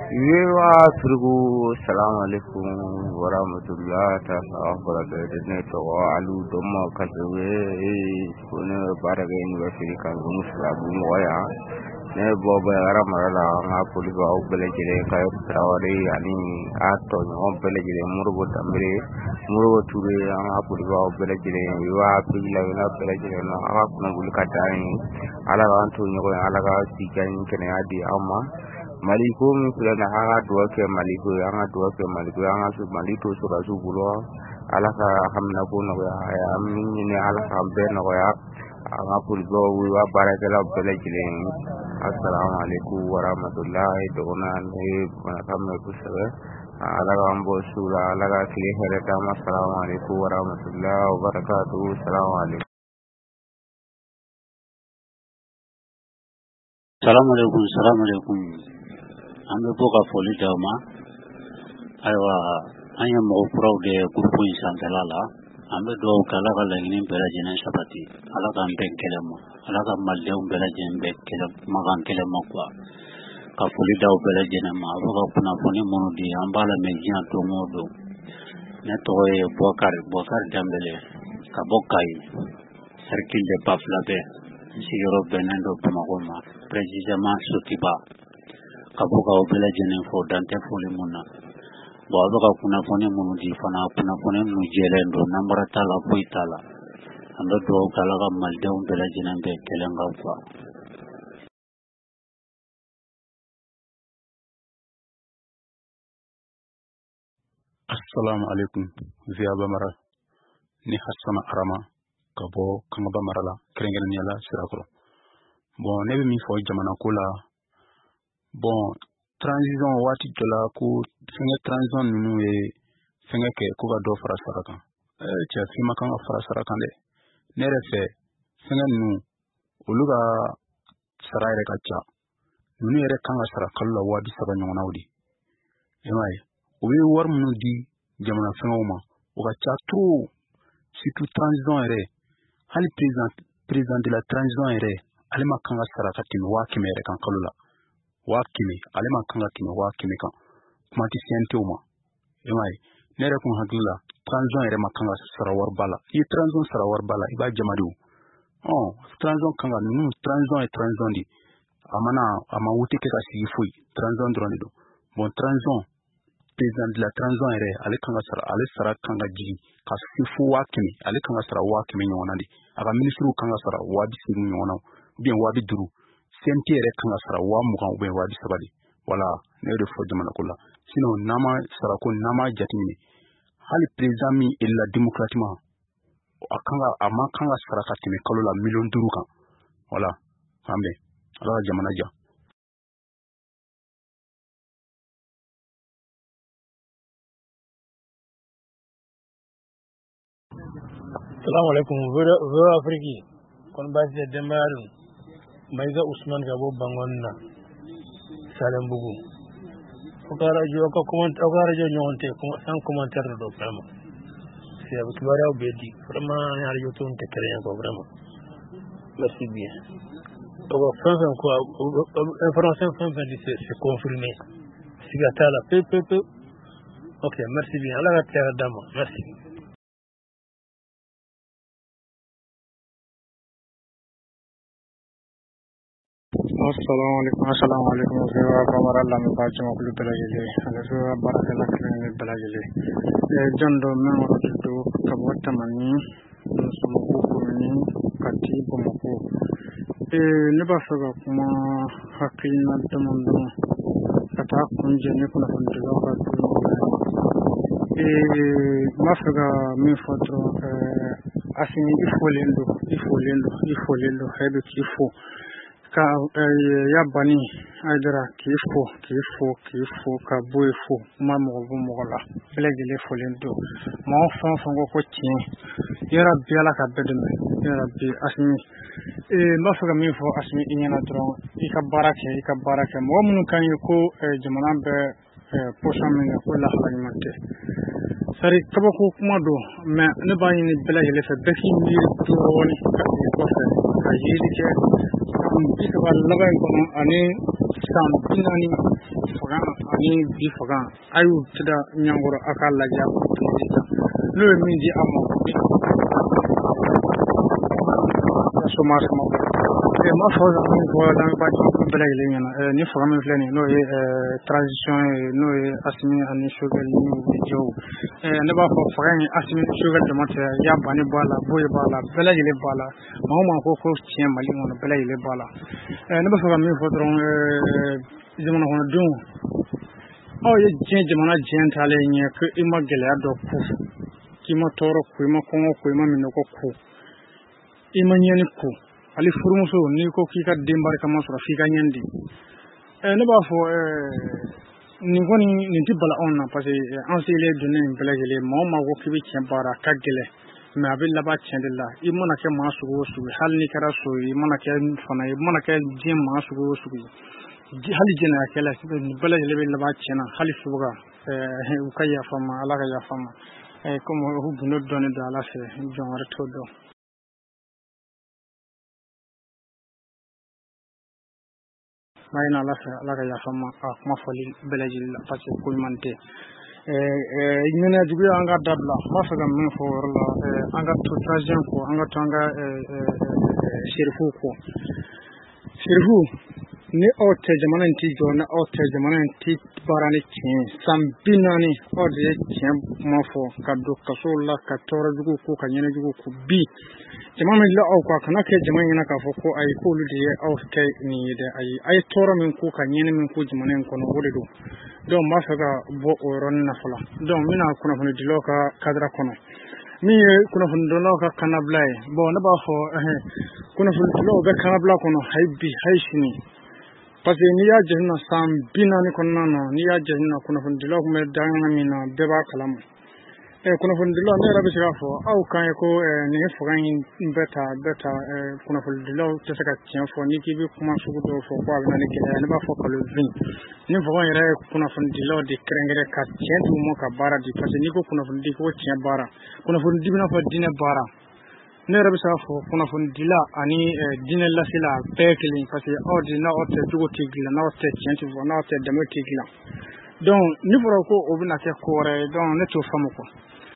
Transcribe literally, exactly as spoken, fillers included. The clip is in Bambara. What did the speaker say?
Yewa turgu salamu alaikum wa rahmatullah ta afara da ne to alu don ma kaje ko ne baraga university kan musulabu waya ne boba ramara na poli ba obele jere kay trawale ani ato no obele jere murgo tamre murgo ture an poli ba obele jere wa pila na obele jere no ala kuna gulka dai ala ran to nyo ala ga tijan kene adi amma maliko mi kula na hanga duwa ke maliko hanga duwa ke maliko hanga su malito su rasu bulo ala ka hamna ko no ya ya min ni ala ka be no ya anga pul go wi wa barakala bele jilen assalamu alaikum wa rahmatullahi dona ne mana kamme ku sabe ala ga ambo sura ala ga kile here ta assalamu alaikum wa rahmatullahi wa barakatuh assalamu alaikum assalamu alaikum assalamu alaikum ambe boka foli dama aywa anya mo pro de grupo insantalala ambe do kala kala ngin bela jena sabati ala kan ben kelemo ala kan malde um bela jen be kelem magan kelemo kwa ka foli daw bela jena ma boka kuna foni mono di ambala me jina to modo ne to e bokar bokar dambele ka bokai circle de paflabe sigoro benendo pamagoma precisement sotiba kabuka obela jenen fo dante foli munna bo abuka kuna foni munu di fana kuna foni nu jelendo nambara tala boy tala ando do kala ga malde obela jenen be kelenga fa assalamu alaikum ziyaba mara ni hasana arama kabo kama ba marala krengel ni ala sirakro bon nebe mi fo jamana kula bon transition wati jola ku finga transition nunu e finga ke ku ga do fara sarakan eh cha fima kan fara sarakan de nere fe finga nu uluga saraire kacha nunu ere kan sara kala wadi saba nyona wudi emai obi war munu di jamana finga uma o ga cha trop surtout transition ere hali président président de la transition ere alima kan sara katin wa kimere kan kalula wakimi alema kanga kime wakimi kan kuma ti sente uma emai nere kun hagla transition ere makanga sarawar bala i transition sarawar bala iba jamadu oh transition kanga nu transition e transition di amana ama wuti ke ka si foi transition drone do bon transition président de la transition ere ale kanga sara ale sara kanga jigi ka si fu wakimi ale kanga sara wakimi nyona di aga ministru kanga sara wabi si nyona bien wabi duru senti ere kanga sara wa mugan ube wa di sabali wala ne de fo jamana kula sino nama sara ko nama jatini hali président mi illa démocratiquement akanga ama kanga sara katime kalola million duru kan wala ambe ala jamana ja assalamu alaikum vera afriki kon ba de demaru Maiza Usman Gabo Bangonna Salembugu okara jo ko comment okara jo nyonte ko sans commentaire do vraiment c'est avec bara obedi vraiment ñaar yo ton te créer ko vraiment merci bien donc enfin quoi information enfin c'est confirmé sigatala peu peu peu OK merci bien ala terre dama merci assalamu alaikum assalamu alaikum zewa kamara Allah mi baji ma kulu belajele ala zewa baraka la kene belajele e jondo men wata do kabota mani do sama ko ko ni kati bo mako e ne ba faga kuma hakina da mun do kata kunje ne kuna kun da ka e ma faga mi fotro e asini ifolendo ifolendo ifolendo hedo kifo ka ya bani aidara kifo kifo kifo ka boyfo ma mo bo mo la belegele folendo ma fon fon ko tin ya rabbi ala ka bedeme ya rabbi asmi e ma faga mi fo asmi inyana dron ika barake ika barake mo mun kan ko jamana be posan min ko la halimante sari kabako kuma do me ne ba ni belegele fe beki mi to woni ka ko fe ka yidi ke ika ba laban ko ani sam pinani faga ani bi faga ayu tida nyangoro aka laja no mi di amo so ma so e ma fo ni ko la ba ko bela ile nyana ni faga mi fleni no e transition no e asmi ani sugar ni jo e ne ba fo faga ni asmi sugar de mate ya bani bala boy bala bela ile bala ma ma ko ko tien mali mo bela ile bala e ne ba faga mi fo dron e jamana hono dum o ye je jamana jen tale nye ke ima gele ado ku ki ma toro ku ima kongo ku ima minno ko ku ima nyeni ku ali furumuso ni ko ki ka dembar kama sura fi ka nyandi e ne ba fo e ni goni ni tibala onna parce que en sile dunne bela gele mo ma ko ki bi bara ka gele mais abil la ba tiendela i mona ke ma sugo sugo hal ni kara so i mona ke fana i mona ke jim ma sugo sugo hali jina kala bala lebe la ba cena hali fuga eh ukaya fama ala ya fama eh como hu buno donne da la se genre todo mayna la se ala ya fama ma foli bala jil parce que ko mante eh eh ñene jugu anga dabla ma fa gam min fo la anga to troisième ko anga to anga eh sirfu ko sirfu ni o te jamana nti jo na o te jamana nti barani chin sambinani o de chin mafo kaddo kasola ka tora jugo ko ka nyene jugo ko bi jamana la o ko kana ke jamana na ka fo ko ay ko lu de o te ni de ay ay tora min ko ka nyene min ko jamana ko no wode do do ma fa ga bo o ron na fala do mina kuna fo di lo ka kadra kono mi kuna fo do lo ka kanablay bo na ba fo eh kuna fo di lo ga kanabla kono haybi hayshini parce que ni ya jenna sam binani konna no ni ya jenna kuna fon dilo ko me dangana mina beba kalam e kuna fon dilo ne rabi sira fo au kan ko ni fugan beta beta kuna fon dilo te saka tien fo ni ki bi kuma su do fo ko abina ni ke ne ba fo ko le vin ni fugan ire kuna fon dilo di krengere ka tien du mo ka bara di parce que ni ko kuna fon di ko tien bara kuna fon di bina fo dine bara ne rabi sa fo kuna fon dila ani dine la sila pekli parce que ordina o te jugo tigla na o te tienti vo na o te demo tigla donc ni foro ko obina ke kore donc ne to famu ko